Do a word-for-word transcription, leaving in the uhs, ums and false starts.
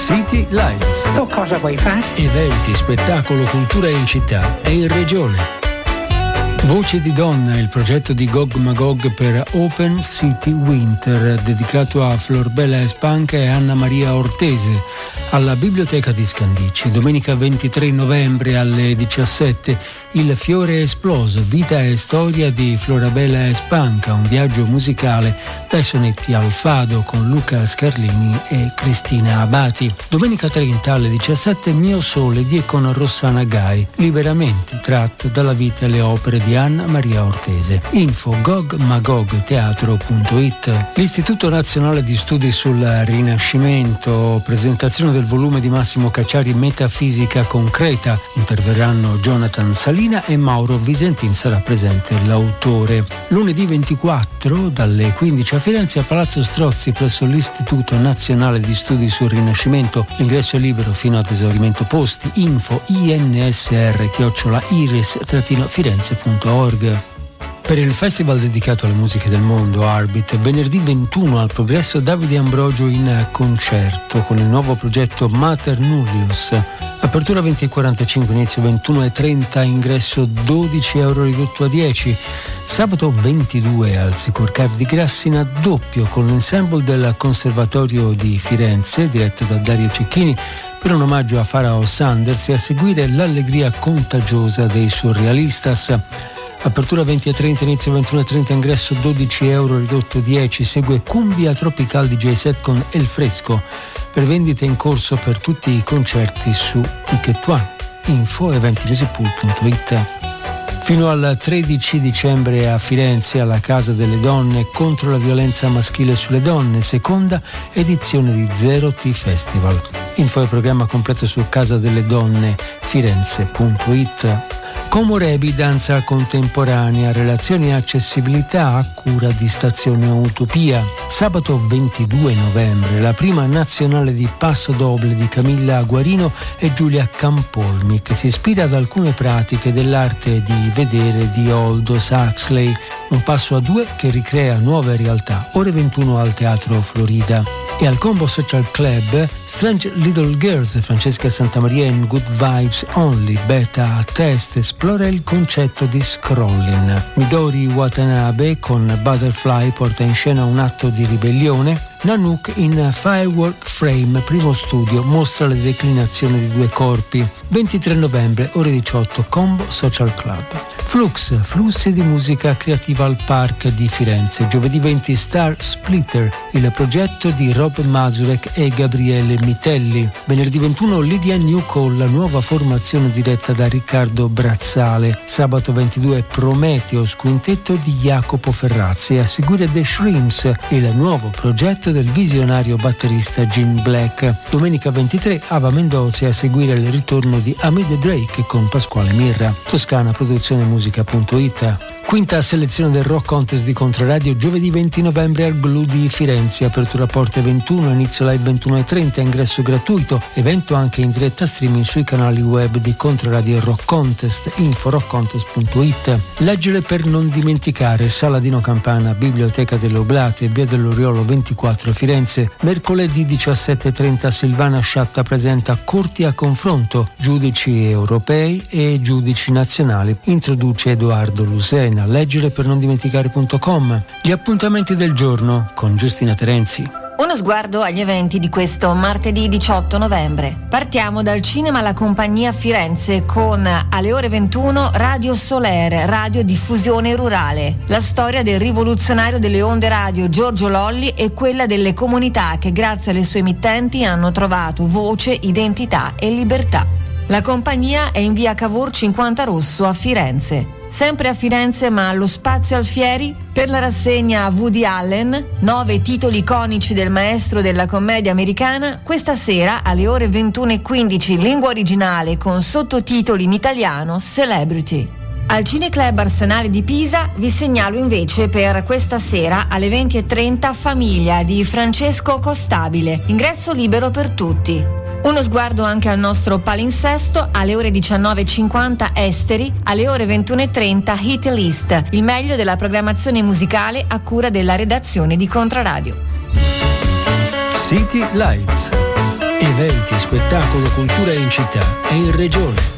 City Lights. Tu cosa vuoi fare? Eventi, spettacolo, cultura in città e in regione. Voce di donna è il progetto di Gog Magog per Open City Winter, dedicato a Florbella Espanca e Anna Maria Ortese, alla Biblioteca di Scandicci. Domenica ventitré novembre alle diciassette, Il fiore esploso, vita e storia di Florabella Espanca, un viaggio musicale dai sonetti al fado con Luca Scarlini e Cristina Abati. Domenica trenta alle diciassette, Mio Sole di e con Rossana Gai, liberamente tratto dalla vita e le opere di Anna Maria Ortese. Info gogmagogteatro punto it. L'Istituto Nazionale di Studi sul Rinascimento, presentazione del volume di Massimo Cacciari Metafisica Concreta. Interverranno Jonathan Salini e Mauro Visentin, sarà presente l'autore. Lunedì ventiquattro dalle quindici a Firenze a Palazzo Strozzi presso l'Istituto Nazionale di Studi sul Rinascimento. L'ingresso è libero fino ad esaurimento posti. Info insr chiocciola iris firenze punto org. Per il festival dedicato alle musiche del mondo Arbit, venerdì ventuno al Progresso Davide Ambrogio in concerto con il nuovo progetto Mater Nullius. Apertura venti e quarantacinque, inizio ventuno e trenta, ingresso dodici euro ridotto a dieci. Sabato ventidue al Sicur Cave di Grassina, doppio con l'ensemble del Conservatorio di Firenze, diretto da Dario Cecchini, per un omaggio a Pharao Sanders e a seguire l'allegria contagiosa dei Surrealistas. Apertura venti e trenta, inizio ventuno e trenta, ingresso dodici euro ridotto dieci. Segue Cumbia Tropical D J set con El Fresco. Per vendite in corso per tutti i concerti su Ticket One. Info eventinesepool punto it. Fino al tredici dicembre a Firenze, alla Casa delle Donne, contro la violenza maschile sulle donne, seconda edizione di Zero T Festival. Info e programma completo su casadelledonne firenze punto it. Comorebi, danza contemporanea, relazioni e accessibilità a cura di Stazione Utopia. Sabato ventidue novembre, la prima nazionale di Passo Doble di Camilla Guarino e Giulia Campolmi, che si ispira ad alcune pratiche dell'arte di vedere di Aldous Huxley. Un passo a due che ricrea nuove realtà. Ore ventuno al Teatro Florida. E al Combo Social Club Strange Little Girls, Francesca Santamaria in Good Vibes Only, beta test, esplora il concetto di scrolling. Midori Watanabe con Butterfly porta in scena un atto di ribellione. Nanook in Firework Frame, primo studio, mostra le declinazioni di due corpi. ventitré novembre, ore diciotto, Combo Social Club. Flux, flussi di musica creativa al Park di Firenze. Giovedì venti, Star Splitter, il progetto di Rob Mazurek e Gabriele Mitelli. Venerdì ventuno, Lydia New Call, la nuova formazione diretta da Riccardo Brazzale. Sabato ventidue, Prometheus, quintetto di Jacopo Ferrazzi. A seguire The Shrimps, il nuovo progetto del visionario batterista Jim Black. Domenica ventitré, Ava Mendoza, e a seguire il ritorno di Amide Drake con Pasquale Mirra. Toscana Produzione Musica punto it. Quinta selezione del Rock Contest di Controradio, giovedì venti novembre al Glue di Firenze. Apertura porte ventuno, inizio live ventuno e trenta, ingresso gratuito. Evento anche in diretta streaming sui canali web di Controradio Rock Contest. Info rock contest punto it. Leggere per non dimenticare, Sala Dino Campana, Biblioteca delle Oblate, via dell'Oriolo ventiquattro a Firenze. Mercoledì diciassette e trenta, Silvana Sciatta presenta Corti a confronto, giudici europei e giudici nazionali. Introduce Edoardo Lusena. Leggere per non dimenticare punto com. Gli appuntamenti del giorno con Giustina Terenzi. Uno sguardo agli eventi di questo martedì diciotto novembre. Partiamo dal Cinema La Compagnia Firenze con, alle ore ventuno, Radio Soler, radio diffusione rurale. La storia del rivoluzionario delle onde radio Giorgio Lolli e quella delle comunità che grazie alle sue emittenti hanno trovato voce, identità e libertà. La compagnia è in via Cavour cinquanta Rosso a Firenze. Sempre a Firenze, ma allo Spazio Alfieri, per la rassegna Woody Allen, nove titoli iconici del maestro della commedia americana, questa sera alle ore ventuno e quindici, lingua originale con sottotitoli in italiano, Celebrity. Al Cineclub Arsenale di Pisa vi segnalo invece per questa sera alle venti e trenta Famiglia di Francesco Costabile, ingresso libero per tutti. Uno sguardo anche al nostro palinsesto, alle ore diciannove e cinquanta Esteri, alle ore ventuno e trenta Hit List, il meglio della programmazione musicale a cura della redazione di Controradio. City Lights. eventi, spettacolo, cultura in città e in regione.